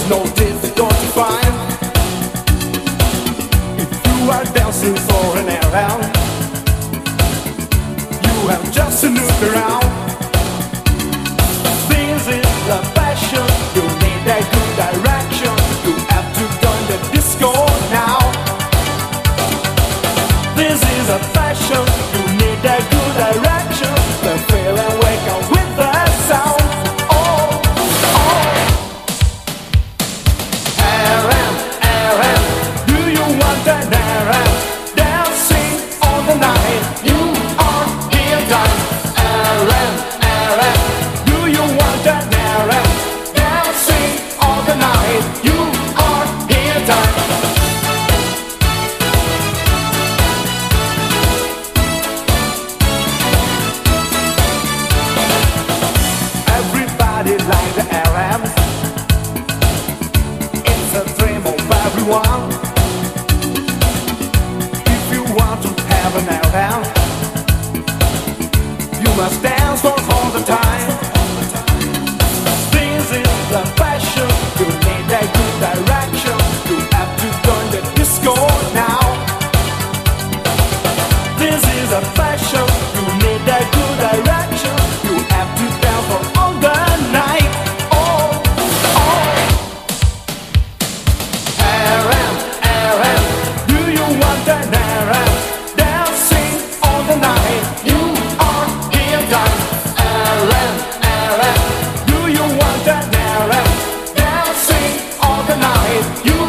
is no difficult to find. If you are dancing for an airline, you have just to look around. This is the fashion, you need a good direction. You have to join the disco now. This is a fashion, you need a good direction. The feeling wake up with the sound. Oh, oh. RM, RM, do you want an RM? Dancing all the night, you are here time. RM, RM, do you want an RM? Dancing all the night, you are here time. Everybody like the RMs. It's a dream of everyone. If you want to have an RM, you must dance for all the time. This is the fashion, you need a good direction. You have to join the disco now. This is a fashion, you need a good direction. You have to dance for all the night. Oh, oh. RM, RM, do you want an RM? Dancing all the night, you are here time. RM, RM, do you want an RM? Dancing all the night, you